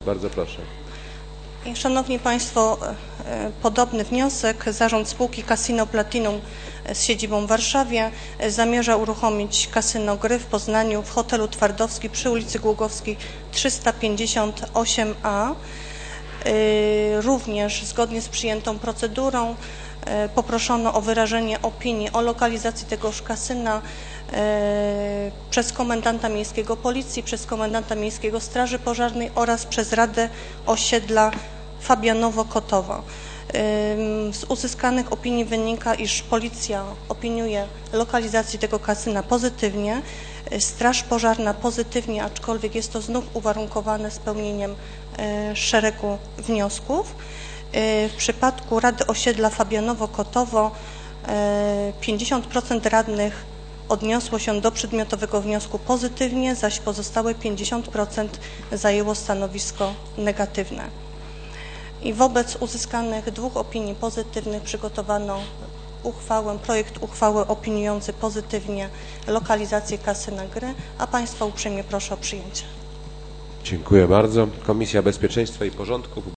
Bardzo proszę. Szanowni Państwo, podobny wniosek. Zarząd spółki Casino Platinum z siedzibą w Warszawie zamierza uruchomić kasyno Gry w Poznaniu w hotelu Twardowski przy ulicy Głogowskiej 358A. Również zgodnie z przyjętą procedurą poproszono o wyrażenie opinii o lokalizacji tegoż kasyna przez komendanta miejskiego Policji, przez komendanta miejskiego Straży Pożarnej oraz przez Radę Osiedla Fabianowo-Kotowo. Z uzyskanych opinii wynika, iż Policja opiniuje lokalizację tego kasyna pozytywnie, Straż Pożarna pozytywnie, aczkolwiek jest to znów uwarunkowane spełnieniem szeregu wniosków. W przypadku Rady Osiedla Fabianowo-Kotowo 50% radnych odniosło się do przedmiotowego wniosku pozytywnie, zaś pozostałe 50% zajęło stanowisko negatywne. I wobec uzyskanych dwóch opinii pozytywnych przygotowano projekt uchwały opiniujący pozytywnie lokalizację kasyna Gry, a Państwa uprzejmie proszę o przyjęcie. Dziękuję bardzo. Komisja Bezpieczeństwa i Porządku